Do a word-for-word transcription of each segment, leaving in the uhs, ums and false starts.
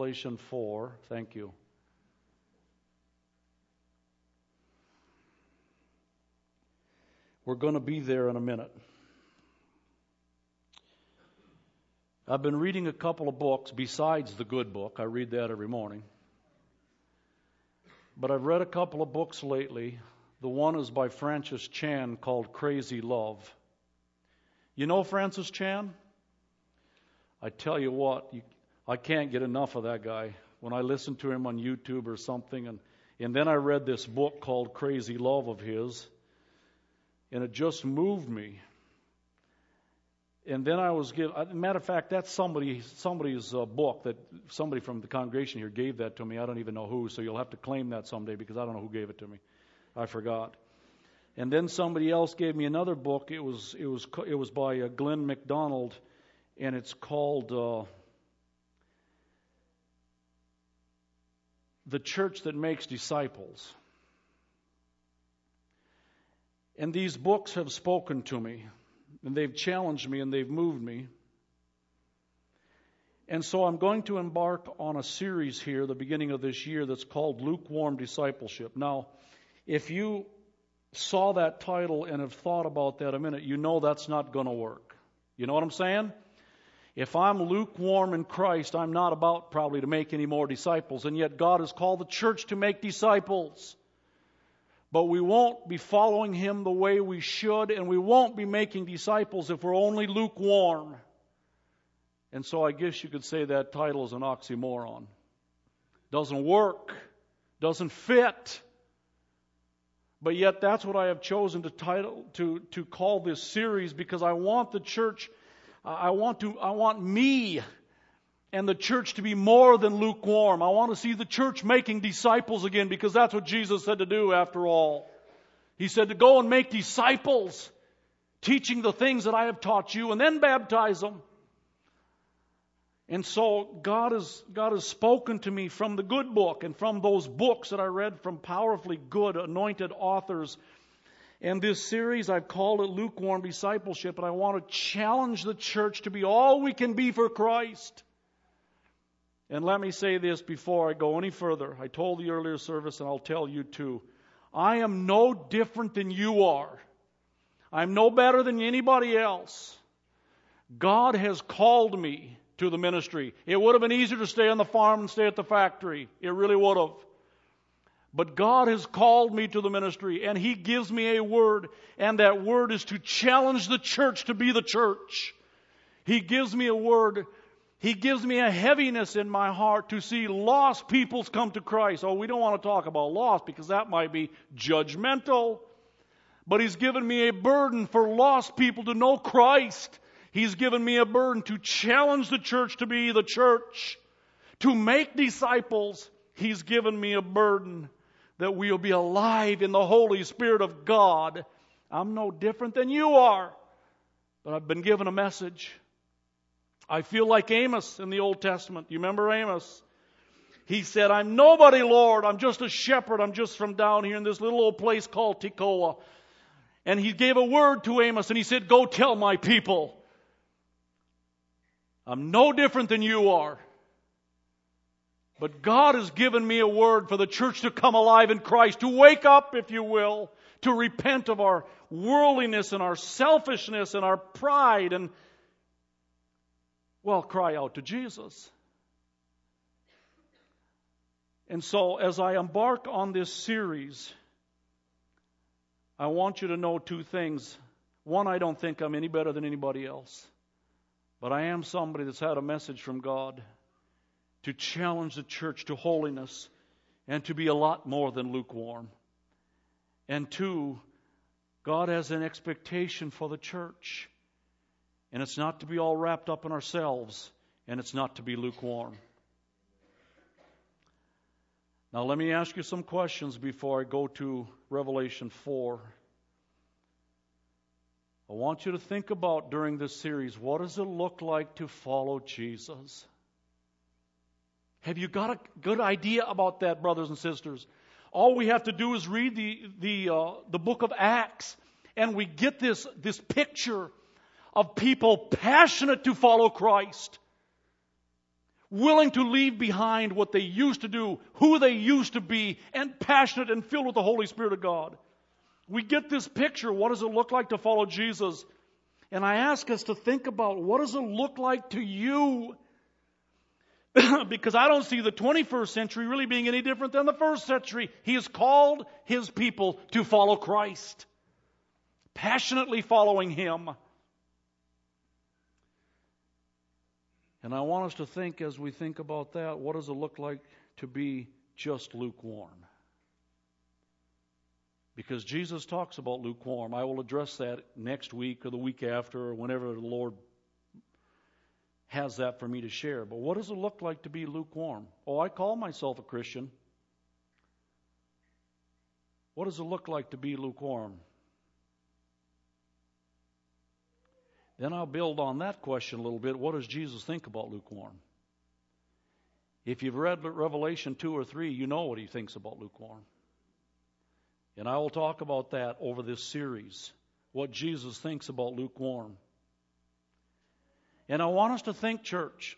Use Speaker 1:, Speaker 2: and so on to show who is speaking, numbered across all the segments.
Speaker 1: Revelation four. Thank you. We're going to be there in a minute. I've been reading a couple of books besides the good book. I read that every morning. But I've read a couple of books lately. The one is by Francis Chan called Crazy Love. You know Francis Chan? I tell you what, you, I can't get enough of that guy. When I listen to him on YouTube or something, and, and then I read this book called Crazy Love of his, and it just moved me. And then I was given, matter of fact, that's somebody somebody's uh, book that somebody from the congregation here gave that to me. I don't even know who, so you'll have to claim that someday because I don't know who gave it to me. I forgot. And then somebody else gave me another book. It was it was it was by uh, Glenn MacDonald, and it's called uh, The Church That Makes Disciples. And these books have spoken to me. And they've challenged me and they've moved me. And so I'm going to embark on a series here, the beginning of this year, that's called Lukewarm Discipleship. Now, if you saw that title and have thought about that a minute, you know that's not going to work. You know what I'm saying? If I'm lukewarm in Christ, I'm not about probably to make any more disciples. And yet God has called the church to make disciples. But we won't be following Him the way we should, and we won't be making disciples if we're only lukewarm. And so I guess you could say that title is an oxymoron. Doesn't work. Doesn't fit. But yet that's what I have chosen to title to, to call this series, because I want the church, I want to I want me and the church to be more than lukewarm. I want to see the church making disciples again, because that's what Jesus said to do after all. He said to go and make disciples, teaching the things that I have taught you, and then baptize them. And so God has, God has spoken to me from the good book and from those books that I read from powerfully good, anointed authors. And this series, I've called it Lukewarm Discipleship, and I want to challenge the church to be all we can be for Christ. And let me say this before I go any further. I told the earlier service, and I'll tell you too. I am no different than you are. I'm no better than anybody else. God has called me to the ministry. It would have been easier to stay on the farm and stay at the factory. It really would have. But God has called me to the ministry, and He gives me a word, and that word is to challenge the church to be the church. He gives me a word. He gives me a heaviness in my heart to see lost peoples come to Christ. Oh, we don't want to talk about lost because that might be judgmental. But He's given me a burden for lost people to know Christ. He's given me a burden to challenge the church to be the church. To make disciples, He's given me a burden that we'll be alive in the Holy Spirit of God. I'm no different than you are. But I've been given a message. I feel like Amos in the Old Testament. You remember Amos? He said, I'm nobody, Lord. I'm just a shepherd. I'm just from down here in this little old place called Tekoa. And He gave a word to Amos, and He said, go tell my people. I'm no different than you are. But God has given me a word for the church to come alive in Christ, to wake up, if you will, to repent of our worldliness and our selfishness and our pride, and well, cry out to Jesus. And so as I embark on this series, I want you to know two things. One, I don't think I'm any better than anybody else. But I am somebody that's had a message from God to challenge the church to holiness and to be a lot more than lukewarm. And two, God has an expectation for the church. And it's not to be all wrapped up in ourselves, and it's not to be lukewarm. Now let me ask you some questions before I go to Revelation four. I want you to think about during this series, what does it look like to follow Jesus? Have you got a good idea about that, brothers and sisters? All we have to do is read the the uh, the book of Acts, and we get this this picture of people passionate to follow Christ. willing to leave behind what they used to do, who they used to be, and passionate and filled with the Holy Spirit of God. We get this picture. What does it look like to follow Jesus? And I ask us to think about, what does it look like to you? Because I don't see the twenty-first century really being any different than the first century. He has called His people to follow Christ, passionately following Him. And I want us to think, as we think about that, what does it look like to be just lukewarm? Because Jesus talks about lukewarm. I will address that next week or the week after or whenever the Lord has that for me to share. But what does it look like to be lukewarm? Oh, I call myself a Christian. What does it look like to be lukewarm? Then I'll build on that question a little bit. What does Jesus think about lukewarm? If you've read Revelation two or three, you know what He thinks about lukewarm. And I will talk about that over this series, what Jesus thinks about lukewarm. And I want us to think, church,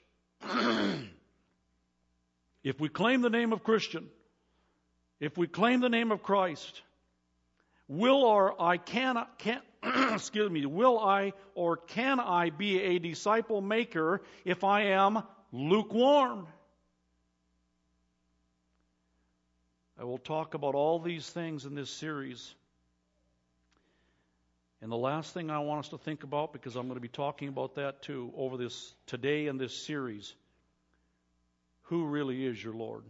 Speaker 1: if we claim the name of Christian, if we claim the name of Christ, will or I cannot, can, excuse me, will I or can I be a disciple maker if I am lukewarm? I will talk about all these things in this series. And the last thing I want us to think about, because I'm going to be talking about that too over this today in this series, who really is your Lord?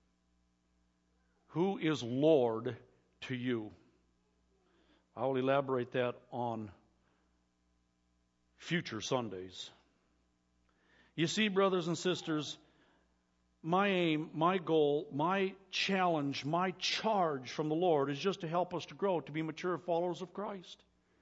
Speaker 1: Who is Lord to you? I will elaborate that on future Sundays. You see, brothers and sisters, my aim, my goal, my challenge, my charge from the Lord is just to help us to grow, to be mature followers of Christ.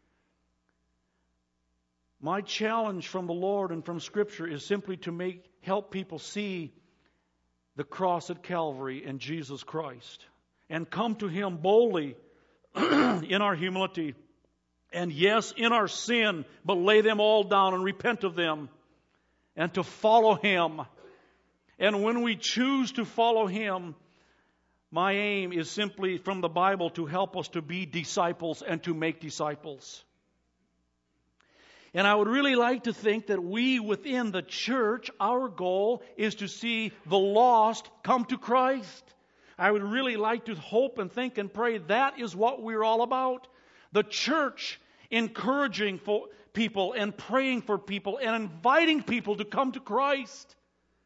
Speaker 1: My challenge from the Lord and from Scripture is simply to make help people see the cross at Calvary and Jesus Christ, and come to Him boldly in our humility, and yes, in our sin, but lay them all down and repent of them, and to follow Him. And when we choose to follow Him, my aim is simply from the Bible to help us to be disciples and to make disciples. And I would really like to think that we within the church, our goal is to see the lost come to Christ. I would really like to hope and think and pray that is what we're all about. The church encouraging for people and praying for people and inviting people to come to Christ.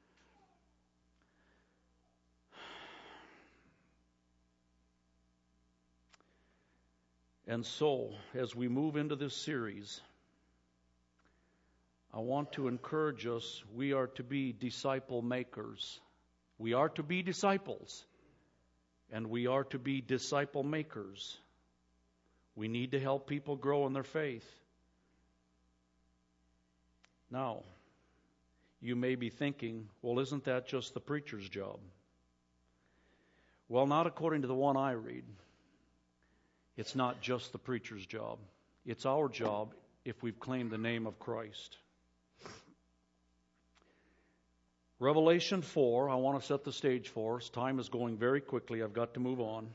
Speaker 1: And so, as we move into this series, I want to encourage us, we are to be disciple makers. We are to be disciples. And we are to be disciple makers. We need to help people grow in their faith. Now, you may be thinking, well, isn't that just the preacher's job? Well, not according to the one I read. It's not just the preacher's job. It's our job if we've claimed the name of Christ. Revelation four, I want to set the stage for us. Time is going very quickly. I've got to move on.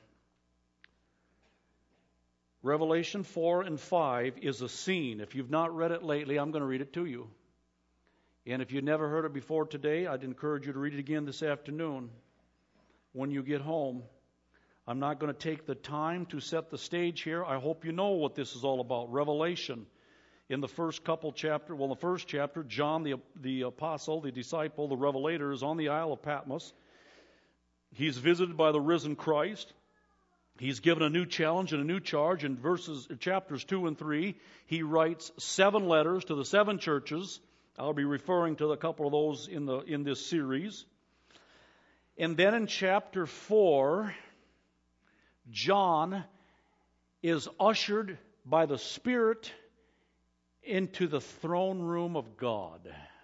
Speaker 1: Revelation four and five is a scene. If you've not read it lately, I'm going to read it to you. And if you've never heard it before today, I'd encourage you to read it again this afternoon when you get home. I'm not going to take the time to set the stage here. I hope you know what this is all about. Revelation. In the first couple chapters, well, the first chapter, John, the, the apostle, the disciple, the revelator, is on the Isle of Patmos. He's visited by the risen Christ. He's given a new challenge and a new charge. In verses, chapters two and three, he writes seven letters to the seven churches. I'll be referring to a couple of those in the in this series. And then in chapter four, John is ushered by the Spirit into the throne room of God.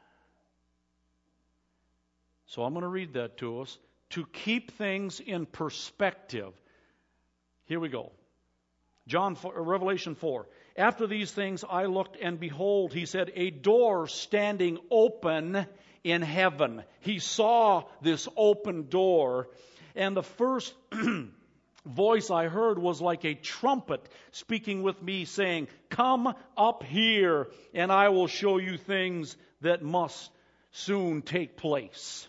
Speaker 1: So I'm going to read that to us to keep things in perspective. Here we go. John, Revelation four. After these things I looked, and behold, he said, a door standing open in heaven. He saw this open door, and the first voice I heard was like a trumpet speaking with me, saying, "Come up here, and I will show you things that must soon take place."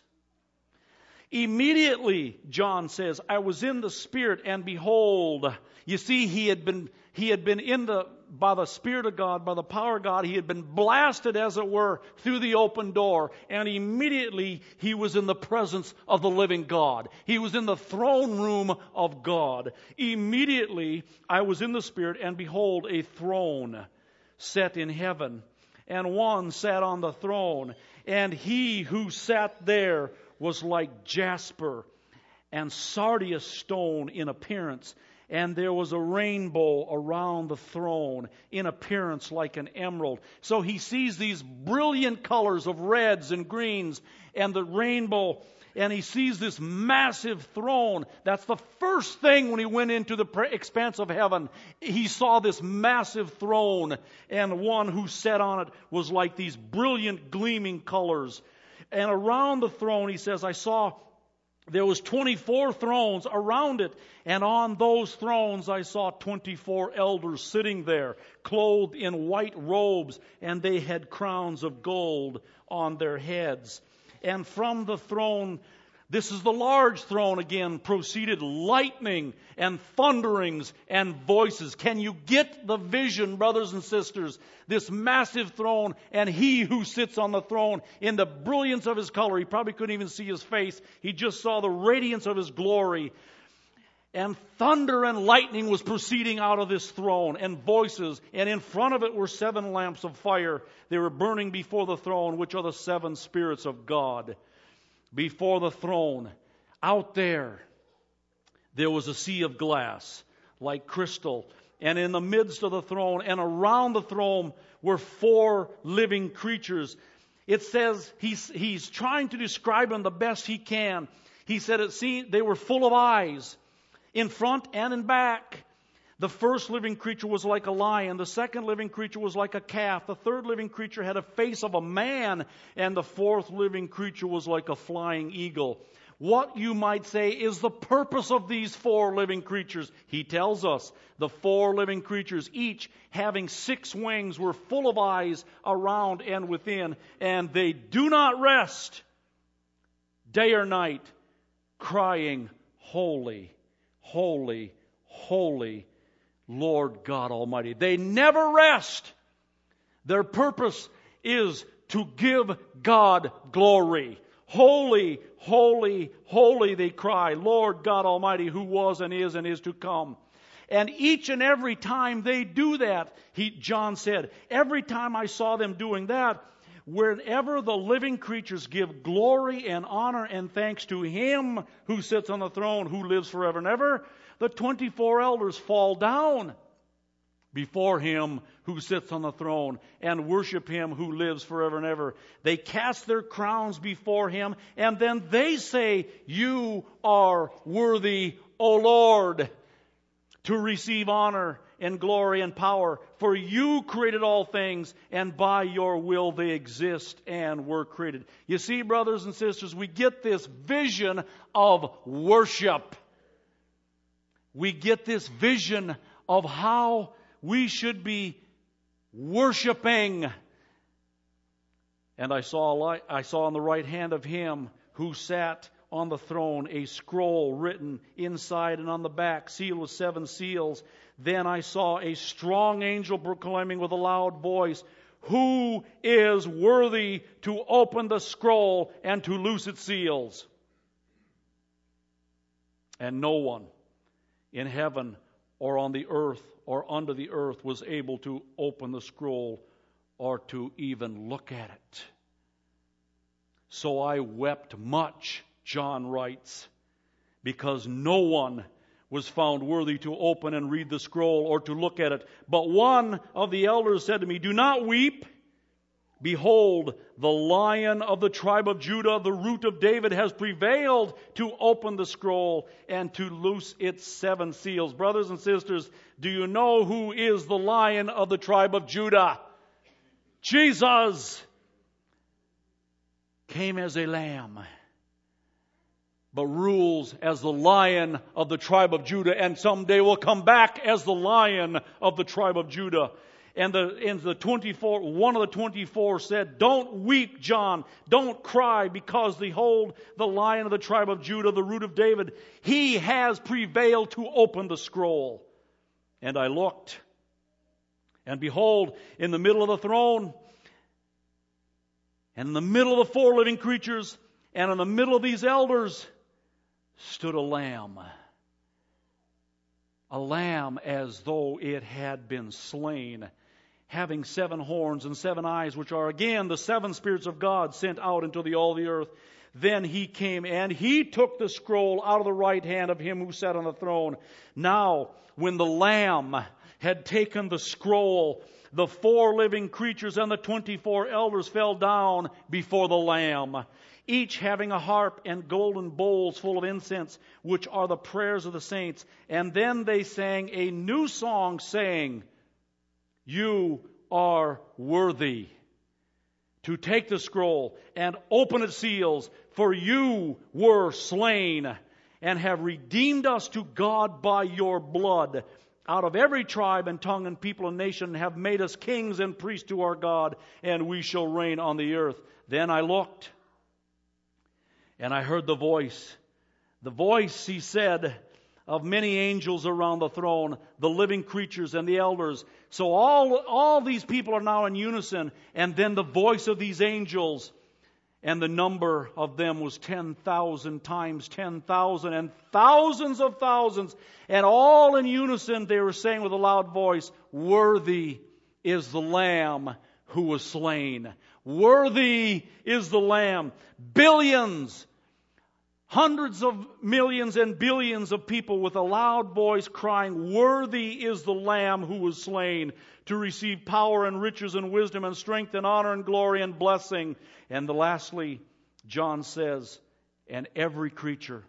Speaker 1: Immediately, John says, I was in the Spirit, and behold, you see, he had been he had been in the by the Spirit of God, by the power of God, he had been blasted, as it were, through the open door, and immediately he was in the presence of the living God. He was in the throne room of God. Immediately, I was in the Spirit, and behold, a throne set in heaven, and one sat on the throne, and he who sat there was like jasper and sardius stone in appearance, and there was a rainbow around the throne in appearance like an emerald. So he sees these brilliant colors of reds and greens and the rainbow, and he sees this massive throne. That's the first thing when he went into the expanse of heaven. He saw this massive throne, and one who sat on it was like these brilliant gleaming colors. And around the throne, he says, I saw there was twenty-four thrones around it, and on those thrones I saw twenty-four elders sitting there, clothed in white robes, and they had crowns of gold on their heads. And from the throne, this is the large throne again, proceeded lightning and thunderings and voices. Can you get the vision, brothers and sisters? This massive throne, and he who sits on the throne in the brilliance of his color. He probably couldn't even see his face. He just saw the radiance of his glory. And thunder and lightning was proceeding out of this throne, and voices. And in front of it were seven lamps of fire. They were burning before the throne, which are the seven spirits of God. Before the throne, out there, there was a sea of glass, like crystal. And in the midst of the throne, and around the throne, were four living creatures. It says, he's, he's trying to describe them the best he can. He said it seemed they were full of eyes, in front and in back. The first living creature was like a lion. The second living creature was like a calf. The third living creature had a face of a man. And the fourth living creature was like a flying eagle. What, you might say, is the purpose of these four living creatures? He tells us the four living creatures, each having six wings, were full of eyes around and within. And they do not rest day or night, crying, Holy, holy, holy, Lord God Almighty. They never rest. Their purpose is to give God glory. Holy, holy, holy, they cry, Lord God Almighty, who was and is and is to come. And each and every time they do that, he, John said, every time I saw them doing that, wherever the living creatures give glory and honor and thanks to Him who sits on the throne, who lives forever and ever, the twenty-four elders fall down before Him who sits on the throne and worship Him who lives forever and ever. They cast their crowns before Him, and then they say, You are worthy, O Lord, to receive honor and glory and power. For You created all things, and by Your will they exist and were created. You see, brothers and sisters, we get this vision of worship. We get this vision of how we should be worshiping. And I saw, a light, I saw on the right hand of Him who sat on the throne a scroll written inside and on the back, sealed with seven seals. Then I saw a strong angel proclaiming with a loud voice, Who is worthy to open the scroll and to loose its seals? And no one in heaven or on the earth or under the earth was able to open the scroll or to even look at it. So I wept much, John writes, because no one was found worthy to open and read the scroll or to look at it. But one of the elders said to me, Do not weep. Behold, the Lion of the tribe of Judah, the Root of David, has prevailed to open the scroll and to loose its seven seals. Brothers and sisters, do you know who is the Lion of the tribe of Judah? Jesus. came as a lamb, but rules as the Lion of the tribe of Judah, and someday will come back as the Lion of the tribe of Judah. And the, and the twenty-four, one of the twenty-four said, "Don't weep, John. Don't cry, because behold, the Lion of the tribe of Judah, the Root of David, he has prevailed to open the scroll." And I looked, and behold, in the middle of the throne, and in the middle of the four living creatures, and in the middle of these elders, stood a lamb. A lamb as though it had been slain, having seven horns and seven eyes, which are again the seven spirits of God sent out into the all the earth. Then he came, and he took the scroll out of the right hand of him who sat on the throne. Now, when the Lamb had taken the scroll, the four living creatures and the twenty-four elders fell down before the Lamb, each having a harp and golden bowls full of incense, which are the prayers of the saints. And then they sang a new song, saying, "You are worthy to take the scroll and open its seals, for you were slain and have redeemed us to God by your blood out of every tribe and tongue and people and nation, and have made us kings and priests to our God, and we shall reign on the earth." Then I looked, and I heard the voice. The voice, he said, of many angels around the throne, the living creatures and the elders. So all, all these people are now in unison. And then the voice of these angels, and the number of them was ten thousand times ten thousand, and thousands of thousands. And all in unison they were saying with a loud voice, "Worthy is the Lamb who was slain. Worthy is the Lamb." Billions, hundreds of millions and billions of people with a loud voice crying, "Worthy is the Lamb who was slain to receive power and riches and wisdom and strength and honor and glory and blessing." And the lastly, John says, "And every creature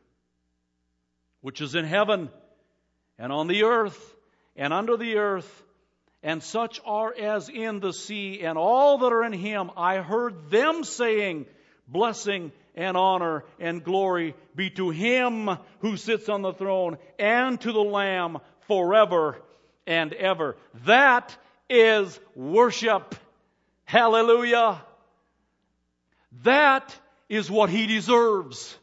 Speaker 1: which is in heaven and on the earth and under the earth, and such are as in the sea, and all that are in him, I heard them saying, Blessing and honor and glory be to him who sits on the throne and to the Lamb forever and ever." That is worship. Hallelujah. That is what he deserves.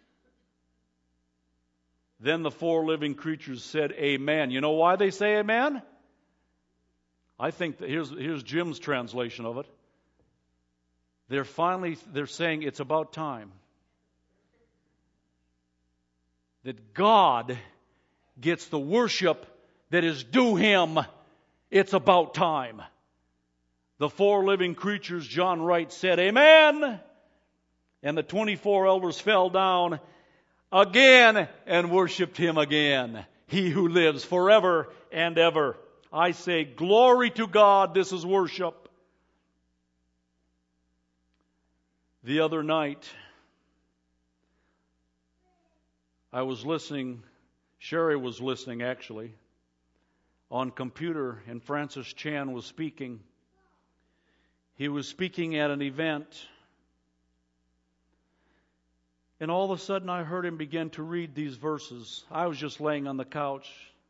Speaker 1: Then the four living creatures said, "Amen." You know why they say amen? I think that here's, here's Jim's translation of it. They're finally, they're saying it's about time that God gets the worship that is due him. It's about time. The four living creatures, John writes, said, "Amen." And the twenty-four elders fell down again and worshiped him again, he who lives forever and ever. I say, glory to God. This is worship. The other night, I was listening, Sherry was listening actually, on computer, and Francis Chan was speaking. He was speaking at an event, and all of a sudden I heard him begin to read these verses. I was just laying on the couch,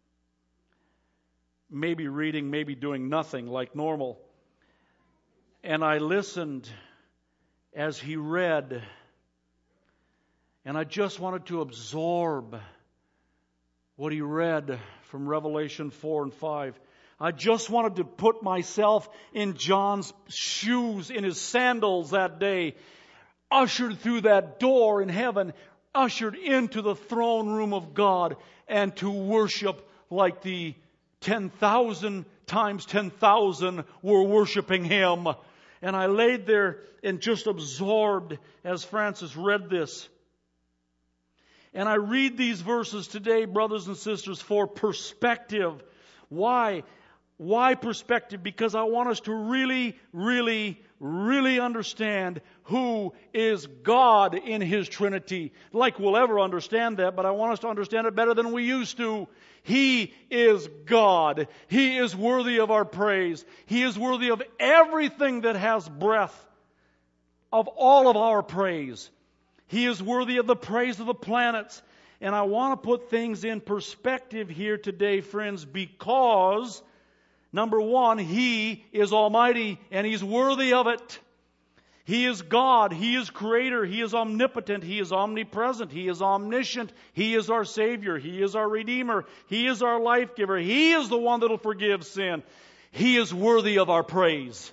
Speaker 1: maybe reading, maybe doing nothing like normal. And I listened as he read, and I just wanted to absorb what he read from Revelation four and five. I just wanted to put myself in John's shoes, in his sandals that day, ushered through that door in heaven, ushered into the throne room of God, and to worship like the ten thousand times ten thousand were worshiping him. And I laid there and just absorbed as Francis read this. And I read these verses today, brothers and sisters, for perspective. Why? Why perspective? Because I want us to really, really, really understand who is God in His Trinity. Like we'll ever understand that, but I want us to understand it better than we used to. He is God. He is worthy of our praise. He is worthy of everything that has breath of all of our praise. He is worthy of the praise of the planets. And I want to put things in perspective here today, friends, because, number one, He is almighty and He's worthy of it. He is God. He is Creator. He is omnipotent. He is omnipresent. He is omniscient. He is our Savior. He is our Redeemer. He is our life giver. He is the one that will forgive sin. He is worthy of our praise.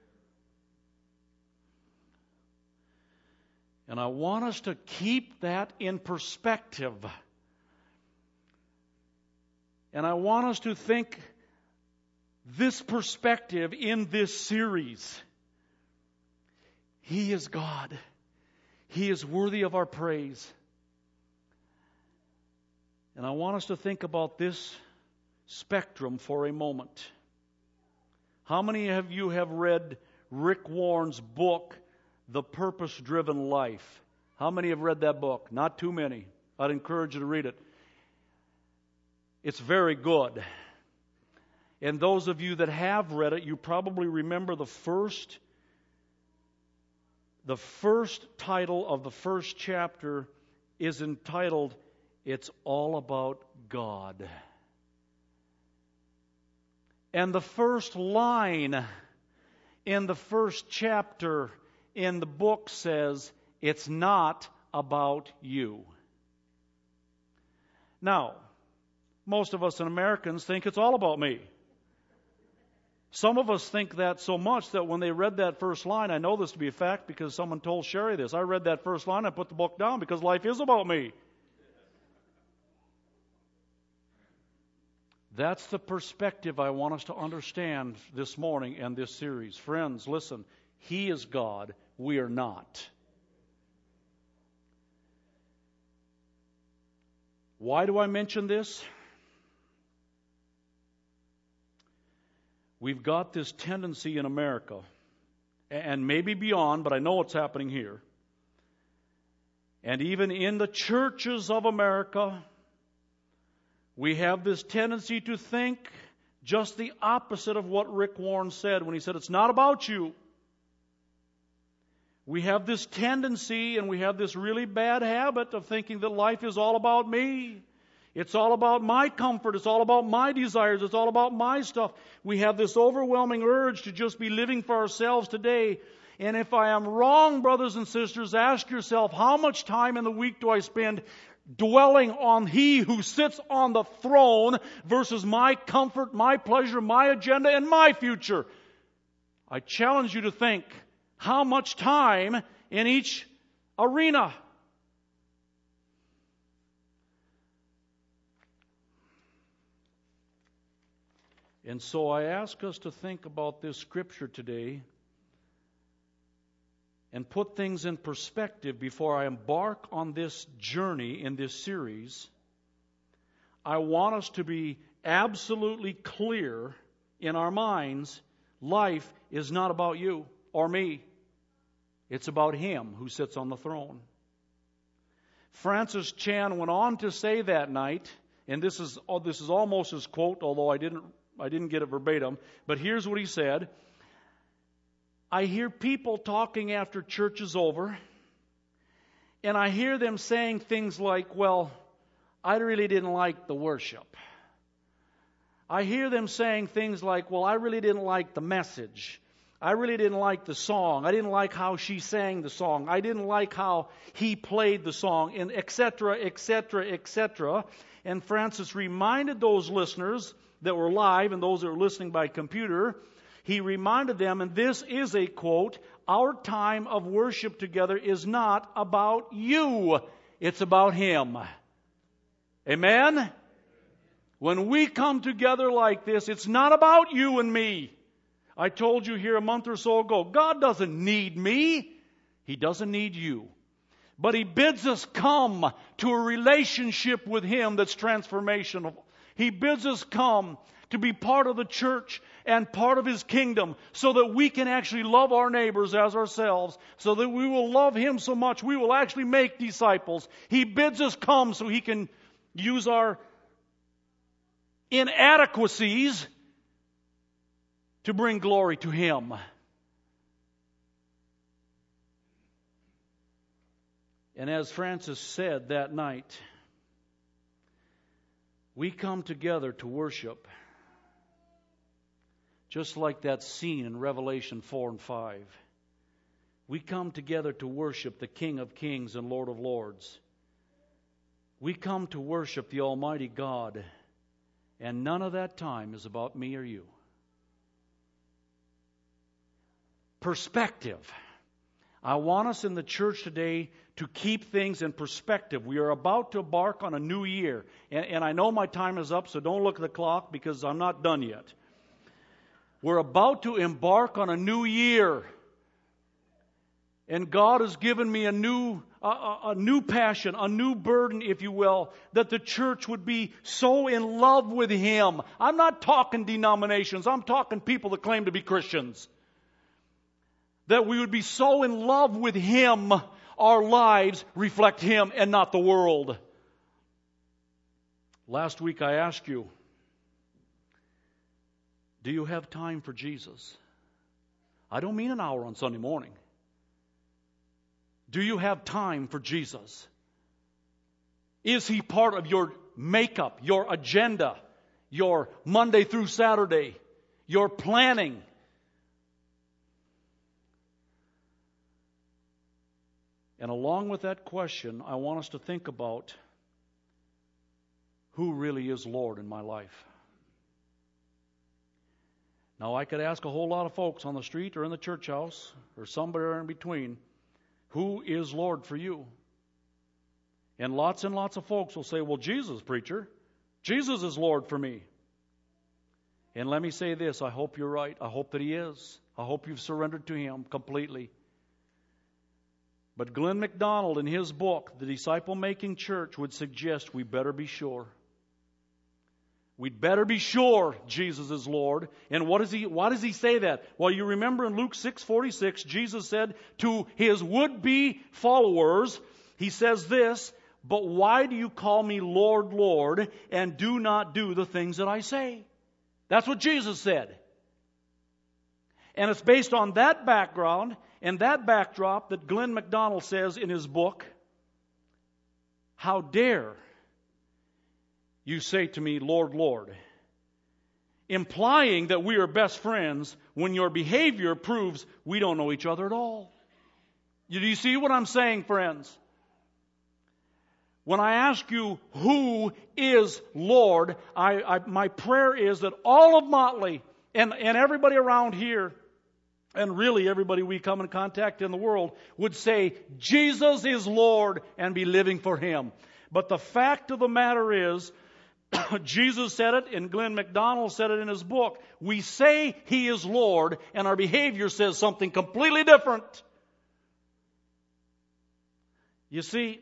Speaker 1: And I want us to keep that in perspective. And I want us to think this perspective in this series. He is God. He is worthy of our praise. And I want us to think about this spectrum for a moment. How many of you have read Rick Warren's book, The Purpose-Driven Life? How many have read that book? Not too many. I'd encourage you to read it. It's very good. And those of you that have read it, you probably remember the first The first title of the first chapter is entitled, It's All About God. And the first line in the first chapter in the book says, It's not about you. Now, most of us in Americans think it's all about me. Some of us think that so much that when they read that first line, I know this to be a fact because someone told Sherry this. I read that first line, I put the book down because life is about me. That's the perspective I want us to understand this morning and this series. Friends, listen, He is God, we are not. Why do I mention this? We've got this tendency in America, and maybe beyond, but I know it's happening here. And even in the churches of America, we have this tendency to think just the opposite of what Rick Warren said when he said, it's not about you. We have this tendency and we have this really bad habit of thinking that life is all about me. It's all about my comfort. It's all about my desires. It's all about my stuff. We have this overwhelming urge to just be living for ourselves today. And if I am wrong, brothers and sisters, ask yourself, how much time in the week do I spend dwelling on He who sits on the throne versus my comfort, my pleasure, my agenda, and my future? I challenge you to think, how much time in each arena? And so I ask us to think about this scripture today and put things in perspective before I embark on this journey in this series. I want us to be absolutely clear in our minds, life is not about you or me. It's about Him who sits on the throne. Francis Chan went on to say that night, and this is, oh, this is almost his quote, although I didn't I didn't get it verbatim, but here's what he said. I hear people talking after church is over, and I hear them saying things like, well, I really didn't like the worship. I hear them saying things like, well, I really didn't like the message. I really didn't like the song. I didn't like how she sang the song. I didn't like how he played the song, and et cetera, et cetera, et cetera. And Francis reminded those listeners that were live and those that were listening by computer, he reminded them, and this is a quote, our time of worship together is not about you. It's about Him. Amen? When we come together like this, it's not about you and me. I told you here a month or so ago, God doesn't need me. He doesn't need you. But He bids us come to a relationship with Him that's transformational. He bids us come to be part of the church and part of His kingdom so that we can actually love our neighbors as ourselves, so that we will love Him so much we will actually make disciples. He bids us come so He can use our inadequacies to bring glory to Him. And as Francis said that night, we come together to worship, just like that scene in Revelation four and five. We come together to worship the King of Kings and Lord of Lords. We come to worship the Almighty God, and none of that time is about me or you. Perspective. I want us in the church today to keep things in perspective. We are about to embark on a new year. And, and I know my time is up, so don't look at the clock because I'm not done yet. We're about to embark on a new year. And God has given me a new, a, a new passion, a new burden, if you will, that the church would be so in love with Him. I'm not talking denominations. I'm talking people that claim to be Christians. That we would be so in love with Him, our lives reflect Him and not the world. Last week I asked you, do you have time for Jesus? I don't mean an hour on Sunday morning. Do you have time for Jesus? Is He part of your makeup, your agenda, your Monday through Saturday, your planning? And along with that question, I want us to think about who really is Lord in my life. Now, I could ask a whole lot of folks on the street or in the church house or somewhere in between, who is Lord for you? And lots and lots of folks will say, well, Jesus, preacher. Jesus is Lord for me. And let me say this, I hope you're right. I hope that He is. I hope you've surrendered to Him completely. But Glenn MacDonald, in his book, The Disciple-Making Church, would suggest we better be sure. We'd better be sure Jesus is Lord. And what does he, why does he say that? Well, you remember in Luke six forty-six, Jesus said to His would-be followers, He says this, but why do you call me Lord, Lord, and do not do the things that I say? That's what Jesus said. And it's based on that background and that backdrop that Glenn MacDonald says in his book, how dare you say to me, Lord, Lord, implying that we are best friends when your behavior proves we don't know each other at all. Do you see what I'm saying, friends? When I ask you who is Lord, I, I, my prayer is that all of Motley and, and everybody around here, and really everybody we come in contact in the world, would say, Jesus is Lord, and be living for Him. But the fact of the matter is, Jesus said it, and Glenn MacDonald said it in his book. We say He is Lord, and our behavior says something completely different. You see,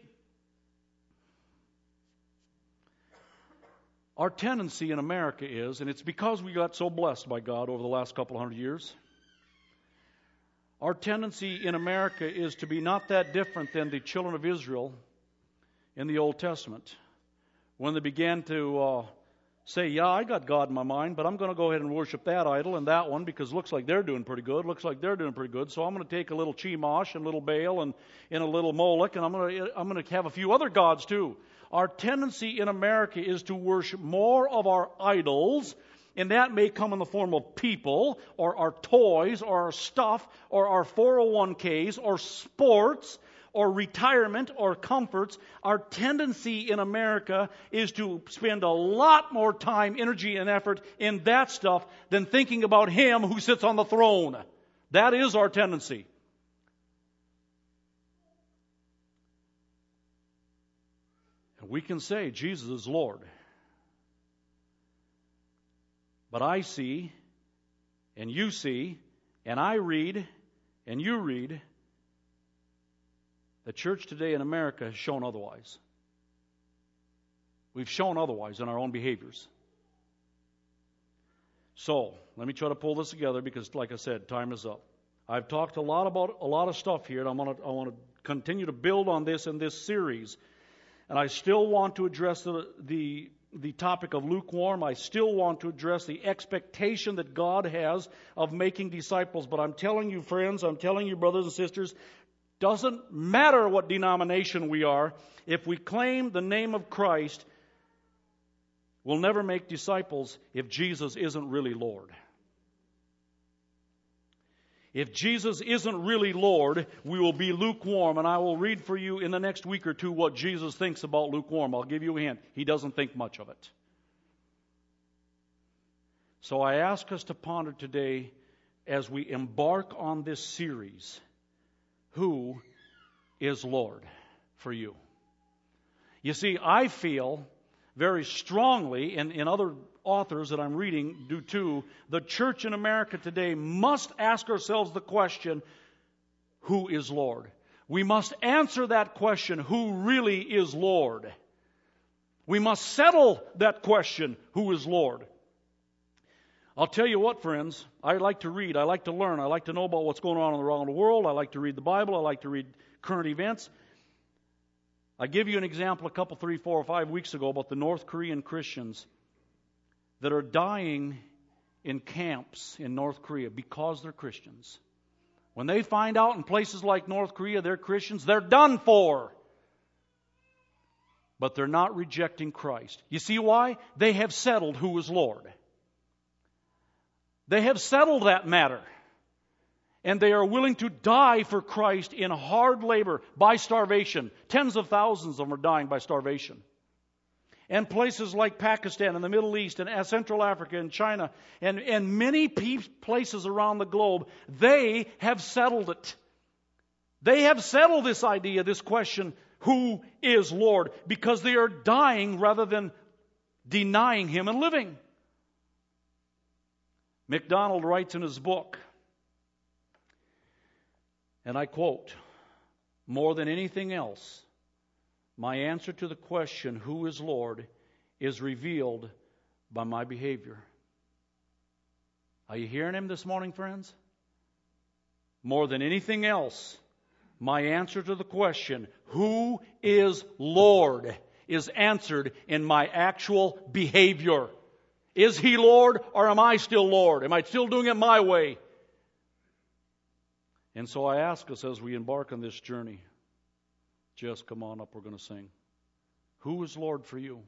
Speaker 1: our tendency in America is, and it's because we got so blessed by God over the last couple hundred years, our tendency in America is to be not that different than the children of Israel in the Old Testament. When they began to uh, say, yeah, I got God in my mind, but I'm going to go ahead and worship that idol and that one because it looks like they're doing pretty good, looks like they're doing pretty good, so I'm going to take a little Chemosh and a little Baal and, and a little Moloch, and I'm going to, I'm going to have a few other gods too. Our tendency in America is to worship more of our idols, and that may come in the form of people, or our toys, or our stuff, or our four oh one k's, or sports, or retirement, or comforts. Our tendency in America is to spend a lot more time, energy, and effort in that stuff than thinking about Him who sits on the throne. That is our tendency. And we can say Jesus is Lord. But I see, and you see, and I read, and you read, the church today in America has shown otherwise. We've shown otherwise in our own behaviors. So, let me try to pull this together because, like I said, time is up. I've talked a lot about a lot of stuff here, and I want to, I want to continue to build on this in this series. And I still want to address the, the the topic of lukewarm. I still want to address the expectation that God has of making disciples. But I'm telling you, friends, I'm telling you, brothers and sisters, Doesn't matter what denomination we are. If we claim the name of Christ, we'll never make disciples if Jesus isn't really Lord. If Jesus isn't really Lord, we will be lukewarm, and I will read for you in the next week or two what Jesus thinks about lukewarm. I'll give you a hint. He doesn't think much of it. So I ask us to ponder today, as we embark on this series, who is Lord for you? You see, I feel very strongly, and, and other authors that I'm reading do too, the church in America today must ask ourselves the question, who is Lord? We must answer that question, who really is Lord? We must settle that question, who is Lord? I'll tell you what, friends, I like to read, I like to learn, I like to know about what's going on around the world, I like to read the Bible, I like to read current events. I give you an example a couple, three, four, or five weeks ago about the North Korean Christians that are dying in camps in North Korea because they're Christians. When they find out in places like North Korea they're Christians, they're done for. But they're not rejecting Christ. You see why? They have settled who is Lord. They have settled that matter. And they are willing to die for Christ in hard labor by starvation. Tens of thousands of them are dying by starvation. And places like Pakistan and the Middle East and Central Africa and China and, and many places around the globe, they have settled it. They have settled this idea, this question, who is Lord? Because they are dying rather than denying Him and living. MacDonald writes in his book, and I quote, "More than anything else, my answer to the question, who is Lord, is revealed by my behavior." Are you hearing him this morning, friends? More than anything else, my answer to the question, who is Lord, is answered in my actual behavior. Is He Lord, or am I still Lord? Am I still doing it my way? And so I ask us as we embark on this journey, Jess, come on up, we're going to sing. Who is Lord for you?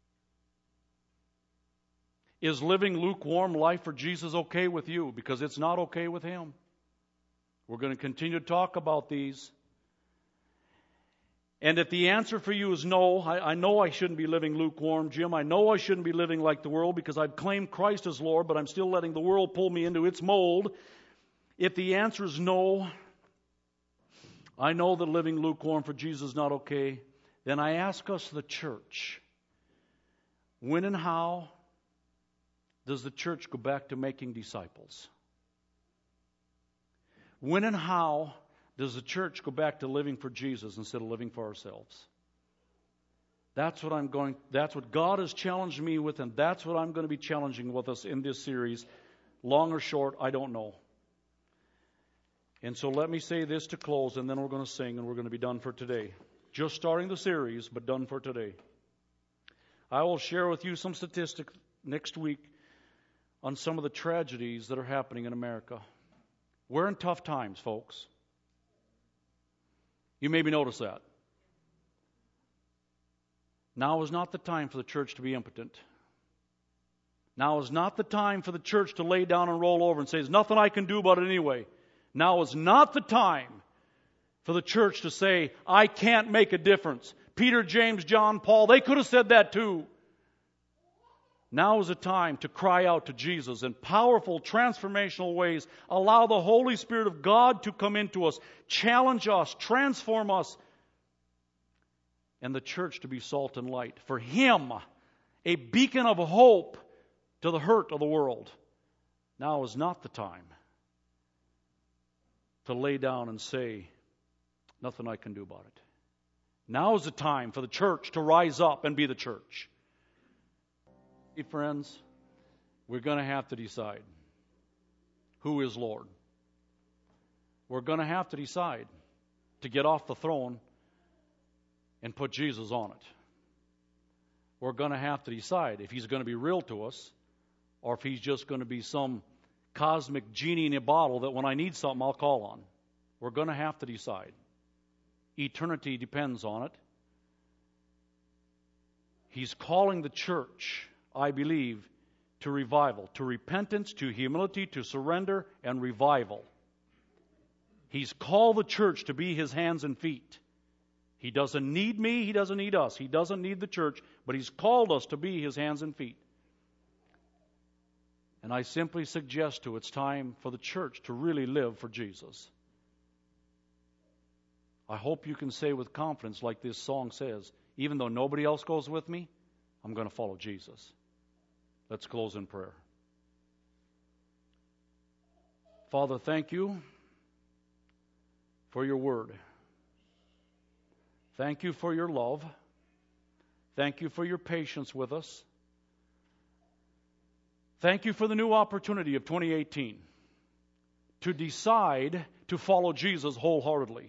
Speaker 1: Is living lukewarm life for Jesus okay with you? Because it's not okay with Him. We're going to continue to talk about these. And if the answer for you is no, I, I know I shouldn't be living lukewarm, Jim. I know I shouldn't be living like the world because I've claimed Christ as Lord, but I'm still letting the world pull me into its mold. If the answer is no, I know that living lukewarm for Jesus is not okay, then I ask us, the church, when and how does the church go back to making disciples? When and how does the church go back to living for Jesus instead of living for ourselves? That's what I'm going, that's what God has challenged me with, and that's what I'm going to be challenging with us in this series. Long or short, I don't know. And so let me say this to close, and then we're going to sing, and we're going to be done for today. Just starting the series, but done for today. I will share with you some statistics next week on some of the tragedies that are happening in America. We're in tough times, folks. You maybe notice that. Now is not the time for the church to be impotent. Now is not the time for the church to lay down and roll over and say, there's nothing I can do about it anyway. Now is not the time for the church to say, I can't make a difference. Peter, James, John, Paul, they could have said that too. Now is the time to cry out to Jesus in powerful, transformational ways. Allow the Holy Spirit of God to come into us, challenge us, transform us, and the church to be salt and light. For Him, a beacon of hope to the hurt of the world. Now is not the time to lay down and say, nothing I can do about it. Now is the time for the church to rise up and be the church. Hey, friends, we're going to have to decide who is Lord. We're going to have to decide to get off the throne and put Jesus on it. We're going to have to decide if He's going to be real to us or if He's just going to be some cosmic genie in a bottle that when I need something I'll call on. We're going to have to decide. eternity depends on it. He's calling the church, I believe, to revival, to repentance, to humility, to surrender, and revival. He's called the church to be His hands and feet. He doesn't need me, He doesn't need us. He doesn't need the church, but He's called us to be His hands and feet. And I simply suggest to it's time for the church to really live for Jesus. I hope you can say with confidence, like this song says, even though nobody else goes with me, I'm going to follow Jesus. Let's close in prayer. Father, thank you for your word. Thank you for your love. Thank you for your patience with us. Thank you for the new opportunity of twenty eighteen to decide to follow Jesus wholeheartedly.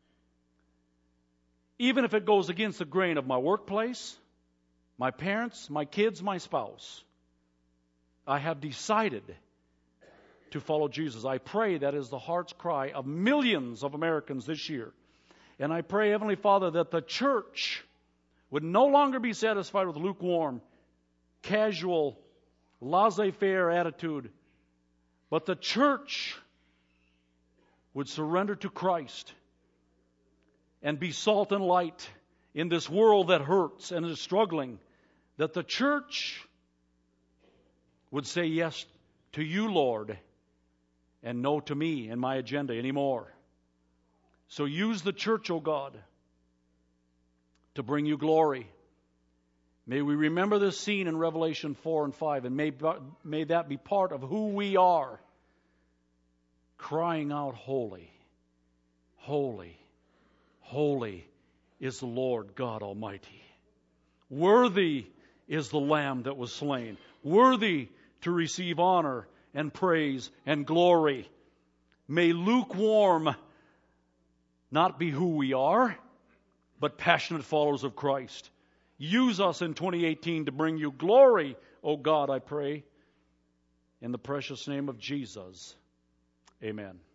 Speaker 1: Even if it goes against the grain of my workplace, my parents, my kids, my spouse, I have decided to follow Jesus. I pray that is the heart's cry of millions of Americans this year. And I pray, Heavenly Father, that the church would no longer be satisfied with lukewarm, casual, laissez-faire attitude, but the church would surrender to Christ and be salt and light in this world that hurts and is struggling, that the church would say yes to you, Lord, and no to me and my agenda anymore. So use the church, O God, to bring you glory. May we remember this scene in Revelation four and five, and may, may that be part of who we are, crying out, holy, holy, holy is the Lord God Almighty. Worthy is the Lamb that was slain, worthy to receive honor and praise and glory. May lukewarm not be who we are, but passionate followers of Christ. Use us in twenty eighteen to bring you glory, O God, I pray. In the precious name of Jesus, amen.